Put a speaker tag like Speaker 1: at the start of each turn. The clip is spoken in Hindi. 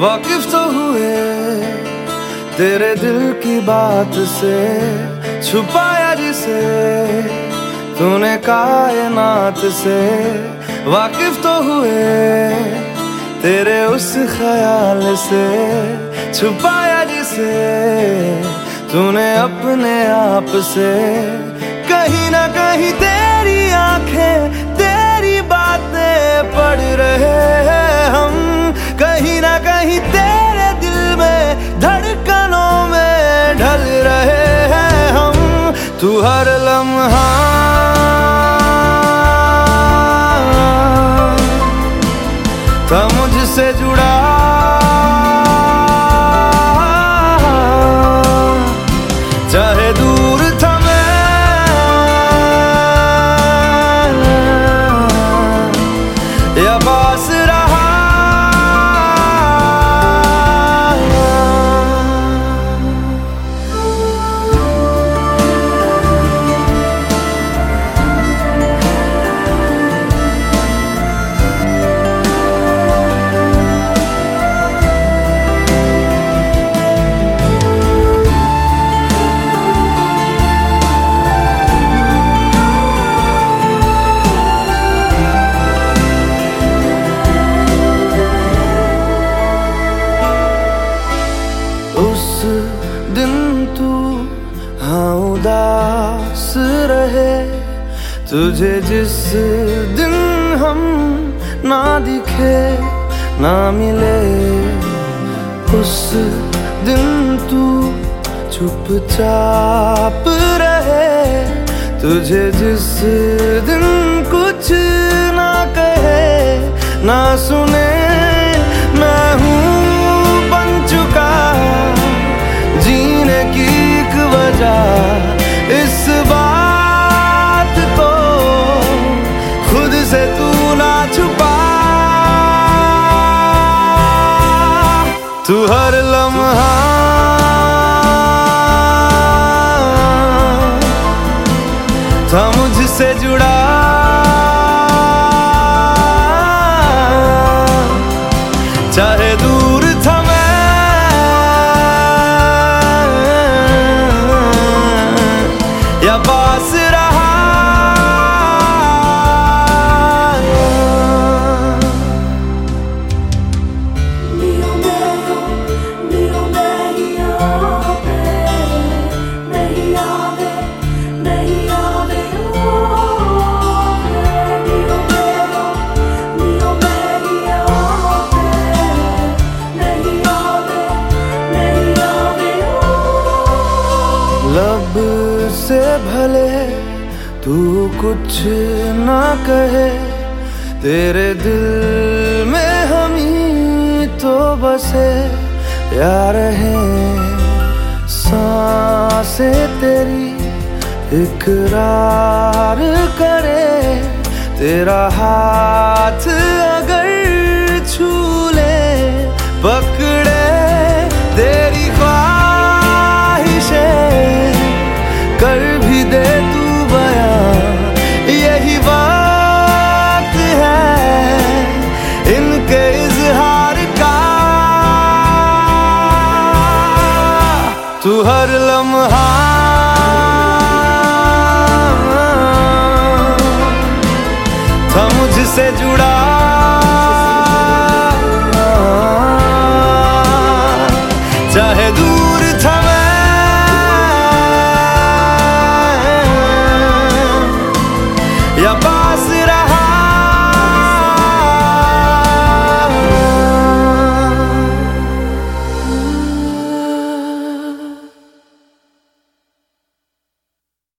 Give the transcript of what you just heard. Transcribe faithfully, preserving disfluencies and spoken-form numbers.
Speaker 1: वाकिफ तो हुए तेरे दिल की बात से, छुपाया जिसे तूने कायनात से। वाकिफ तो हुए तेरे उस ख्याल से, छुपाया जिसे तूने अपने आप से। कहीं ना कहीं तेरी आंखें तेरी बातें पढ़ रहे हैं हम, कहीं ना कहीं तेरे दिल में धड़कनों में ढल रहे हैं हम। तू हर लम्हा था मुझसे जुड़ा, चाहे दूर था मैं या पास रहा। उस दिन तू हाँ उदास रहे, तुझे जिस दिन हम ना दिखे ना मिले, उस दिन तू चुपचाप रहे, तुझे जिस दिन कुछ ना कहे ना सुने। मैं हूँ बन चुका जीने की एक वजह, इस बात को खुद से तू ना छुपा। तू हर लम्हा था मुझसे जुड़ा, चाहे दूर था मैं या पास रहा। लब से भले तू कुछ ना कहे, तेरे दिल में हम ही तो बसे या रहे। सांसें तेरी इकरार करे, तेरा हाथ अगर छू ले पकड़े, तेरी कर भी दे तू बयां, यही वक्त है इनके इजहार का। तू हर लम्हा था मुझसे जुड़ा,